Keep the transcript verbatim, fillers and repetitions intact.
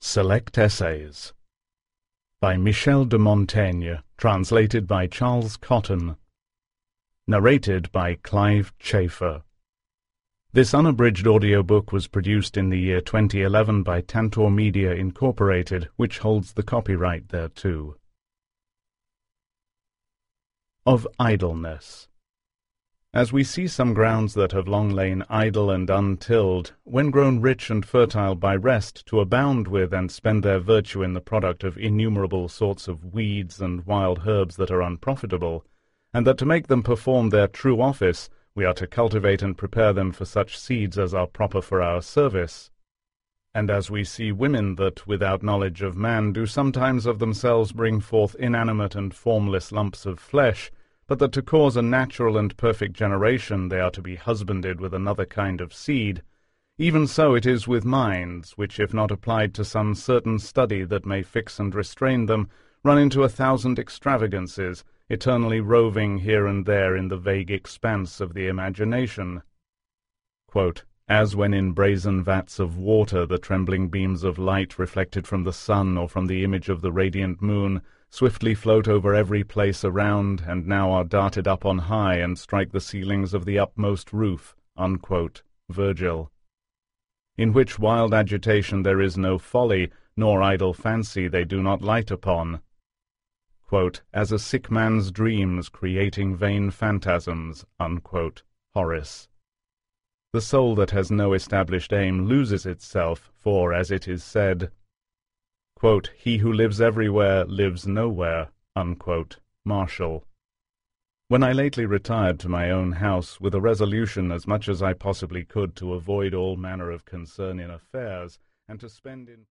Select Essays by Michel de Montaigne, translated by Charles Cotton. Narrated by Clive Chafer. This unabridged audiobook was produced in the year twenty eleven by Tantor Media Incorporated, which holds the copyright thereto. Of Idleness. As we see some grounds that have long lain idle and untilled, when grown rich and fertile by rest, to abound with and spend their virtue in the product of innumerable sorts of weeds and wild herbs that are unprofitable, and that to make them perform their true office, we are to cultivate and prepare them for such seeds as are proper for our service. And as we see women that, without knowledge of man, do sometimes of themselves bring forth inanimate and formless lumps of flesh, but that to cause a natural and perfect generation they are to be husbanded with another kind of seed, even so it is with minds, which, if not applied to some certain study that may fix and restrain them, run into a thousand extravagances, eternally roving here and there in the vague expanse of the imagination. Quote, As when in brazen vats of water the trembling beams of light reflected from the sun or from the image of the radiant moon swiftly float over every place around, and now are darted up on high, and strike the ceilings of the upmost roof. Unquote. Virgil. In which wild agitation there is no folly, nor idle fancy they do not light upon. Quote, As a sick man's dreams, creating vain phantasms. Unquote. Horace. The soul that has no established aim loses itself, for, as it is said, Quote, He who lives everywhere lives nowhere. Unquote. Marshall. When I lately retired to my own house, with a resolution as much as I possibly could to avoid all manner of concern in affairs, and to spend in